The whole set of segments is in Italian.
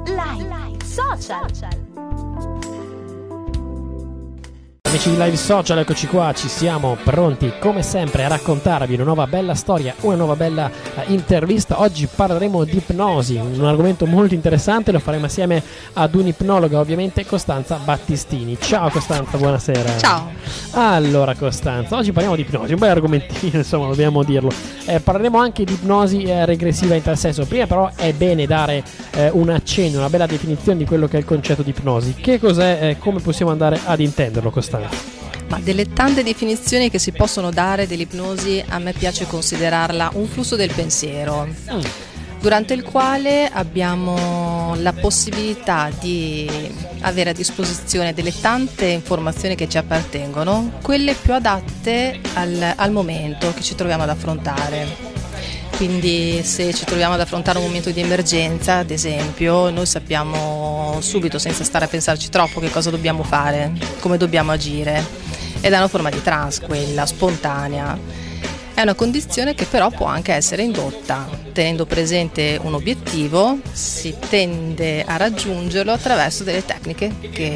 Live Social. Amici di Live Social, eccoci qua, ci siamo pronti come sempre a raccontarvi una nuova bella storia, una nuova bella intervista. Oggi parleremo di ipnosi, un argomento molto interessante, lo faremo assieme ad un'ipnologa, ovviamente Costanza Battistini. Ciao Costanza, buonasera. Ciao. Allora Costanza, oggi parliamo di ipnosi, un bel argomentino, insomma, dobbiamo dirlo. Parleremo anche di ipnosi regressiva in tal senso. Prima però è bene dare un accenno, una bella definizione di quello che è il concetto di ipnosi. Che cos'è, come possiamo andare ad intenderlo, Costanza? Ma delle tante definizioni che si possono dare dell'ipnosi, a me piace considerarla un flusso del pensiero, durante il quale abbiamo la possibilità di avere a disposizione delle tante informazioni che ci appartengono, quelle più adatte al momento che ci troviamo ad affrontare. Quindi se ci troviamo ad affrontare un momento di emergenza, ad esempio, noi sappiamo subito, senza stare a pensarci troppo, che cosa dobbiamo fare, come dobbiamo agire. Ed è una forma di trance quella, spontanea. È una condizione che però può anche essere indotta. Tenendo presente un obiettivo, si tende a raggiungerlo attraverso delle tecniche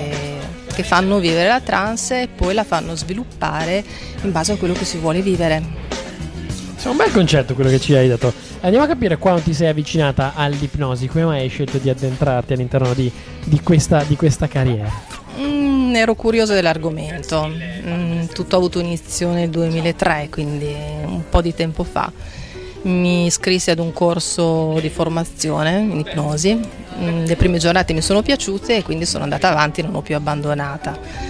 che fanno vivere la trance e poi la fanno sviluppare in base a quello che si vuole vivere. È un bel concetto quello che ci hai dato. Andiamo a capire quando ti sei avvicinata all'ipnosi. Come mai hai scelto di addentrarti all'interno di questa carriera? Ero curiosa dell'argomento. Tutto ha avuto inizio nel 2003, quindi un po' di tempo fa. Mi iscrissi ad un corso di formazione in ipnosi. Le prime giornate mi sono piaciute e quindi sono andata avanti, non ho più abbandonata.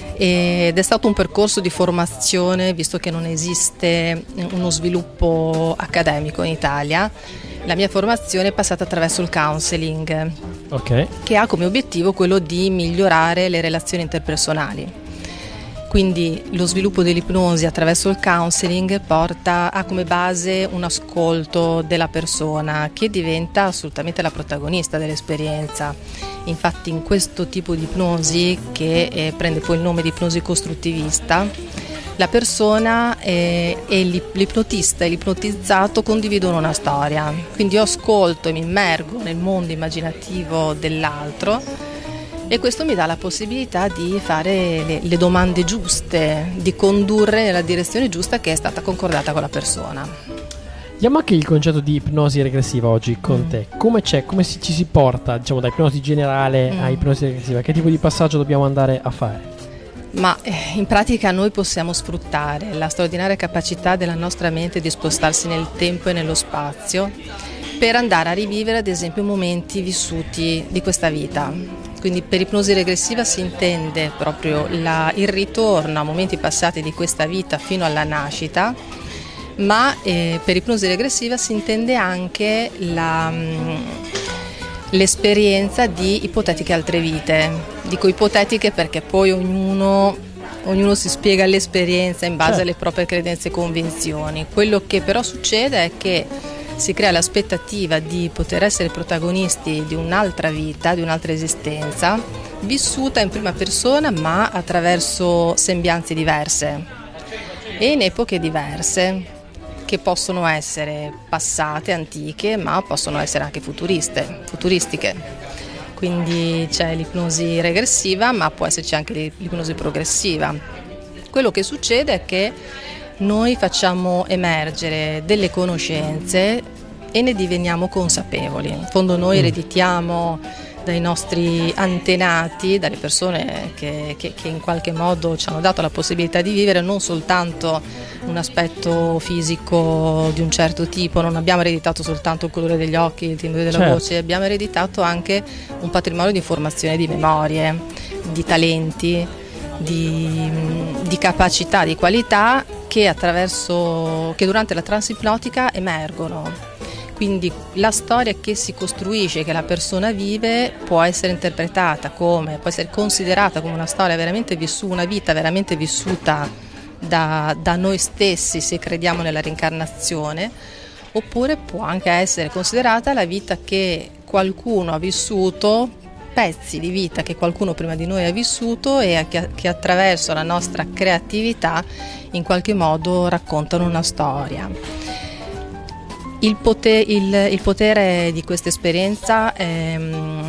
Ed è stato un percorso di formazione, visto che non esiste uno sviluppo accademico in Italia. La mia formazione è passata attraverso il counseling, che ha come obiettivo quello di migliorare le relazioni interpersonali. Quindi lo sviluppo dell'ipnosi attraverso il counseling ha come base un ascolto della persona che diventa assolutamente la protagonista dell'esperienza. Infatti in questo tipo di ipnosi, che prende poi il nome di ipnosi costruttivista, la persona e l'ipnotista e l'ipnotizzato condividono una storia. Quindi io ascolto e mi immergo nel mondo immaginativo dell'altro e questo mi dà la possibilità di fare le domande giuste, di condurre nella direzione giusta che è stata concordata con la persona. Vediamo anche il concetto di ipnosi regressiva oggi con te. Come ci si porta, diciamo, da ipnosi generale a ipnosi regressiva? Che tipo di passaggio dobbiamo andare a fare? Ma in pratica noi possiamo sfruttare la straordinaria capacità della nostra mente di spostarsi nel tempo e nello spazio per andare a rivivere ad esempio momenti vissuti di questa vita. Quindi per ipnosi regressiva si intende proprio il ritorno a momenti passati di questa vita fino alla nascita, ma per ipnosi regressiva si intende anche l'esperienza di ipotetiche altre vite. Dico ipotetiche perché poi ognuno si spiega l'esperienza in base alle proprie credenze e convinzioni. Quello che però succede è che si crea l'aspettativa di poter essere protagonisti di un'altra vita, di un'altra esistenza, vissuta in prima persona ma attraverso sembianze diverse e in epoche diverse, che possono essere passate, antiche, ma possono essere anche futuristiche. Quindi c'è l'ipnosi regressiva, ma può esserci anche l'ipnosi progressiva. Quello che succede è che noi facciamo emergere delle conoscenze e ne diveniamo consapevoli. In fondo noi ereditiamo dai nostri antenati, dalle persone che in qualche modo ci hanno dato la possibilità di vivere non soltanto un aspetto fisico di un certo tipo, non abbiamo ereditato soltanto il colore degli occhi, il timbro della voce, abbiamo ereditato anche un patrimonio di informazione, di memorie, di talenti, di capacità, di qualità che durante la trance ipnotica emergono. Quindi la storia che si costruisce, che la persona vive, può essere interpretata può essere considerata come una storia veramente vissuta, una vita veramente vissuta da noi stessi, se crediamo nella reincarnazione, oppure può anche essere considerata la vita che qualcuno ha vissuto, pezzi di vita che qualcuno prima di noi ha vissuto e che attraverso la nostra creatività in qualche modo raccontano una storia. Il potere di questa esperienza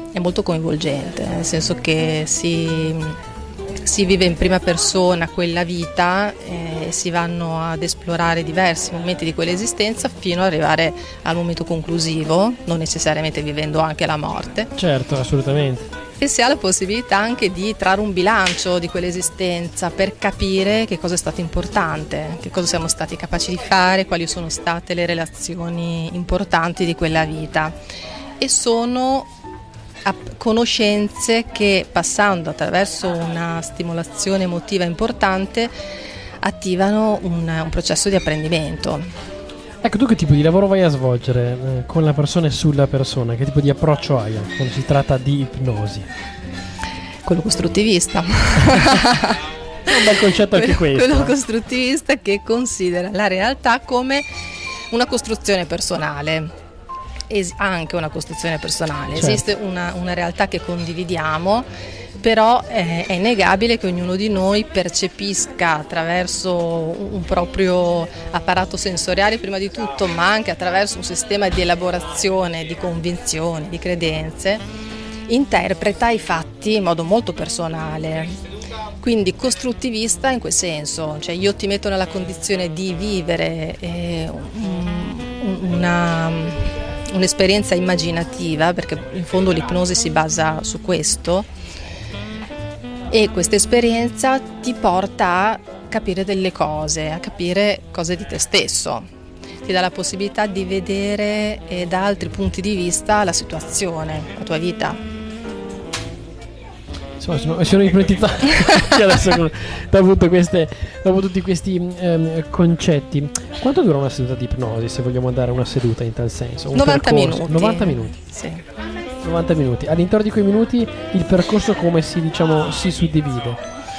è molto coinvolgente, nel senso che si vive in prima persona quella vita e si vanno ad esplorare diversi momenti di quell'esistenza fino ad arrivare al momento conclusivo, non necessariamente vivendo anche la morte. Certo, assolutamente. E si ha la possibilità anche di trarre un bilancio di quell'esistenza per capire che cosa è stato importante, che cosa siamo stati capaci di fare, quali sono state le relazioni importanti di quella vita. E sono conoscenze che, passando attraverso una stimolazione emotiva importante, attivano un processo di apprendimento. Ecco, tu che tipo di lavoro vai a svolgere con la persona e sulla persona? Che tipo di approccio hai quando si tratta di ipnosi? Quello costruttivista. È un bel concetto anche questo. Quello costruttivista che considera la realtà come una costruzione personale. Anche una costruzione personale. Certo. Esiste una realtà che condividiamo, però è innegabile che ognuno di noi percepisca attraverso un proprio apparato sensoriale prima di tutto, ma anche attraverso un sistema di elaborazione di convinzioni, di credenze, interpreta i fatti in modo molto personale. Quindi costruttivista in quel senso, cioè io ti metto nella condizione di vivere un'esperienza immaginativa, perché in fondo l'ipnosi si basa su questo, e questa esperienza ti porta a capire delle cose, a capire cose di te stesso, ti dà la possibilità di vedere da altri punti di vista la situazione, la tua vita. Insomma, sono ipnotizzato adesso dopo tutti questi concetti. Quanto dura una seduta di ipnosi, se vogliamo andare a una seduta in tal senso? 90 minuti. 90 minuti. Sì. 90 minuti. All'interno di quei minuti il percorso come si suddivide?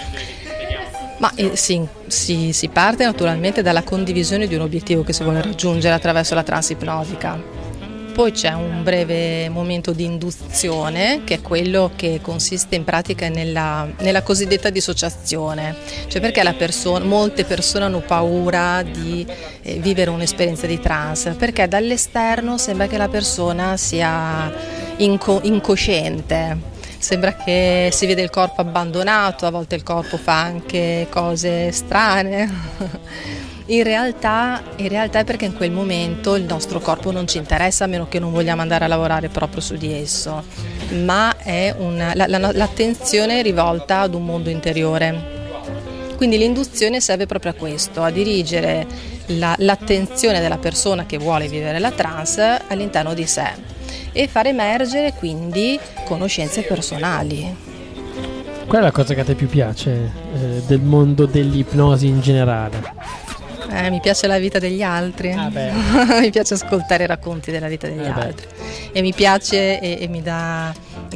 Ma si parte naturalmente dalla condivisione di un obiettivo che si vuole raggiungere attraverso la transipnotica. Poi c'è un breve momento di induzione, che è quello che consiste in pratica nella cosiddetta dissociazione, cioè perché molte persone hanno paura di vivere un'esperienza di trance, perché dall'esterno sembra che la persona sia incosciente, sembra che si vede il corpo abbandonato, a volte il corpo fa anche cose strane. In realtà è perché in quel momento il nostro corpo non ci interessa, a meno che non vogliamo andare a lavorare proprio su di esso, ma è l'attenzione è rivolta ad un mondo interiore. Quindi l'induzione serve proprio a questo, a dirigere l'attenzione della persona che vuole vivere la trance all'interno di sé e far emergere quindi conoscenze personali. Qual è la cosa che a te più piace del mondo dell'ipnosi in generale? Mi piace la vita degli altri, mi piace ascoltare i racconti della vita degli altri e mi piace e mi dà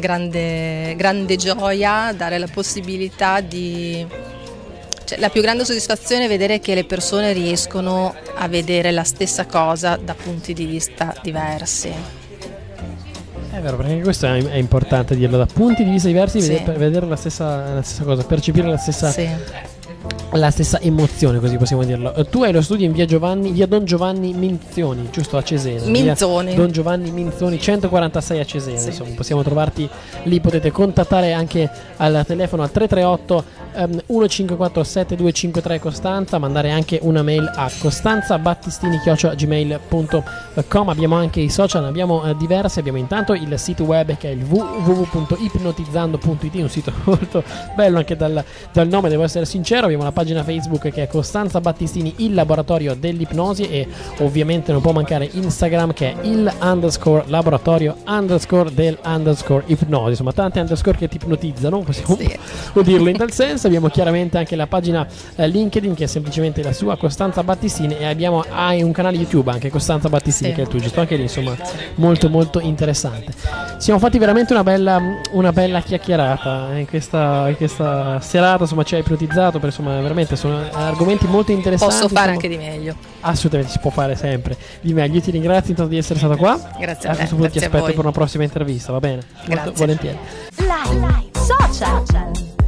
grande gioia dare la possibilità cioè, la più grande soddisfazione è vedere che le persone riescono a vedere la stessa cosa da punti di vista diversi. È vero, perché questo è importante dirlo, da punti di vista diversi, Sì. vedere la stessa cosa, percepire la stessa... Sì. La stessa emozione, così possiamo dirlo. Tu hai lo studio in via Don Giovanni Minzioni, giusto, a Cesena. Minzoni. Via Don Giovanni Minzoni 146 a Cesena, Sì. insomma, possiamo trovarti lì, potete contattare anche al telefono al 338 1547 253 Costanza, mandare anche una mail a costanzabattistini@gmail.com. Abbiamo anche i social, ne abbiamo diversi, abbiamo intanto il sito web che è il www.ipnotizzando.it, un sito molto bello anche dal nome, devo essere sincero. Abbiamo la pagina Facebook che è Costanza Battistini, il laboratorio dell'ipnosi, e ovviamente non può mancare Instagram che è il_laboratorio_del_ipnosi, insomma tanti underscore che ti ipnotizzano, possiamo dirlo in tal senso. Abbiamo chiaramente anche la pagina LinkedIn che è semplicemente la sua, Costanza Battistini, e hai un canale YouTube anche, Costanza Battistini, che è il tuo, giusto? Anche lì insomma molto molto interessante. Siamo fatti veramente una bella chiacchierata in questa serata, insomma ci hai ipnotizzato, per insomma veramente sono argomenti molto interessanti. Posso fare anche di meglio. Assolutamente, si può fare sempre di meglio. Io ti ringrazio intanto di essere stata qua. Grazie a te. questo punto ti Grazie a aspetto voi. per una prossima intervista, va bene? Grazie. Molto volentieri. Live social.